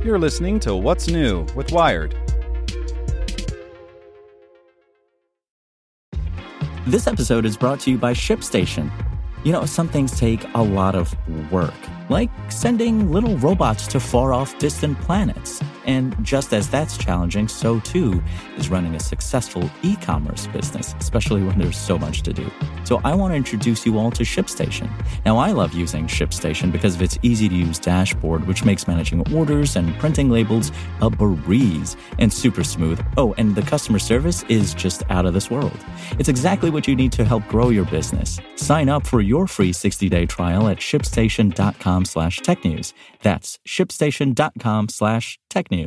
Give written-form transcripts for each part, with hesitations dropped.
You're listening to What's New with Wired. This episode is brought to you by ShipStation. You know, some things take a lot of work, like sending little robots to far-off distant planets. And just as that's challenging, so too is running a successful e-commerce business, especially when there's so much to do. So I want to introduce you all to ShipStation. Now, I love using ShipStation because of its easy-to-use dashboard, which makes managing orders and printing labels a breeze and super smooth. Oh, and the customer service is just out of this world. It's exactly what you need to help grow your business. Sign up for your free 60-day trial at shipstation.com/technews. That's shipstation.com/technews.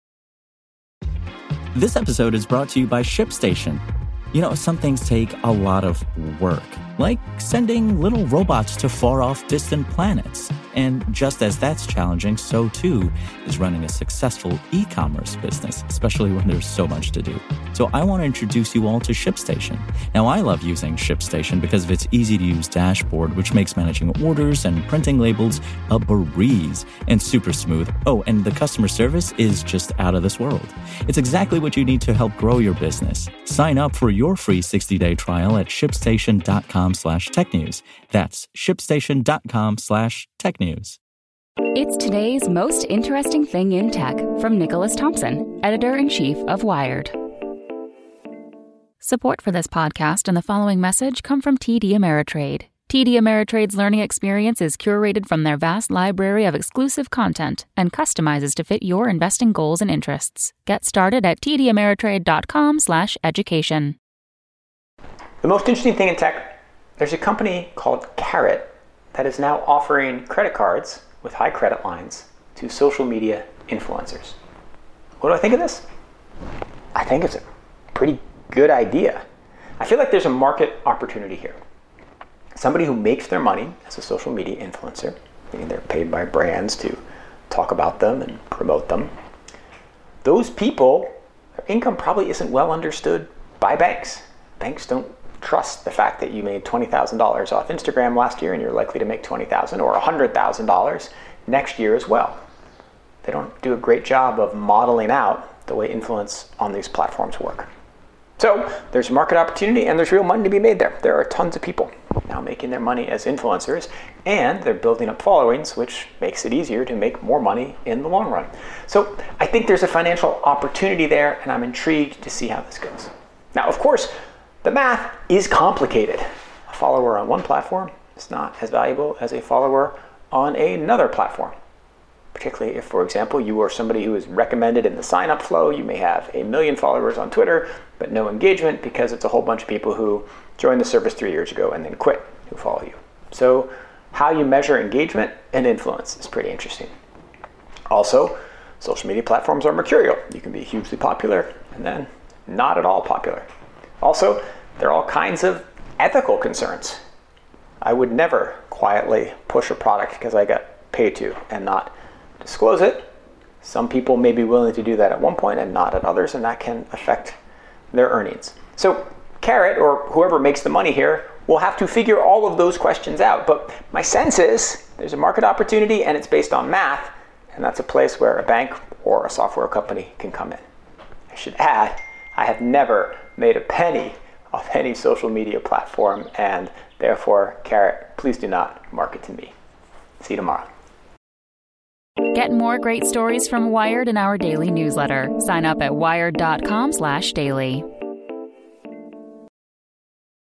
This episode is brought to you by ShipStation. You know, some things take a lot of work, like sending little robots to far-off distant planets. And just as that's challenging, so too is running a successful e-commerce business, especially when there's so much to do. So I want to introduce you all to ShipStation. Now, I love using ShipStation because of its easy-to-use dashboard, which makes managing orders and printing labels a breeze and super smooth. Oh, and the customer service is just out of this world. It's exactly what you need to help grow your business. Sign up for your free 60-day trial at shipstation.com/technews. That's shipstation.com/technews. It's today's most interesting thing in tech from Nicholas Thompson, editor-in-chief of Wired. Support for this podcast and the following message come from TD Ameritrade. TD Ameritrade's learning experience is curated from their vast library of exclusive content and customizes to fit your investing goals and interests. Get started at tdameritrade.com/education. The most interesting thing in tech, there's a company called Carrot that is now offering credit cards with high credit lines to social media influencers. What do I think of this? I think it's a pretty good idea. I feel like there's a market opportunity here. Somebody who makes their money as a social media influencer, meaning they're paid by brands to talk about them and promote them. Those people, their income probably isn't well understood by banks. Banks don't trust the fact that you made $20,000 off Instagram last year and you're likely to make $20,000 or $100,000 next year as well. They don't do a great job of modeling out the way influence on these platforms work. So there's market opportunity and there's real money to be made there. There are tons of people now making their money as influencers and they're building up followings, which makes it easier to make more money in the long run. So I think there's a financial opportunity there and I'm intrigued to see how this goes. Now, of course, the math is complicated. A follower on one platform is not as valuable as a follower on another platform. Particularly if, for example, you are somebody who is recommended in the sign-up flow. You may have 1 million followers on Twitter, but no engagement because it's a whole bunch of people who joined the service 3 years ago and then quit who follow you. So how you measure engagement and influence is pretty interesting. Also, social media platforms are mercurial. You can be hugely popular and then not at all popular. Also, there are all kinds of ethical concerns. I would never quietly push a product because I got paid to and not disclose it. Some people may be willing to do that at one point and not at others, and that can affect their earnings. So Carrot, or whoever makes the money here, will have to figure all of those questions out. But my sense is there's a market opportunity and it's based on math, and that's a place where a bank or a software company can come in. I should add, I have never made a penny off any social media platform, and therefore, Carrot, please do not market to me. See you tomorrow. Get more great stories from Wired in our daily newsletter. Sign up at wired.com/daily.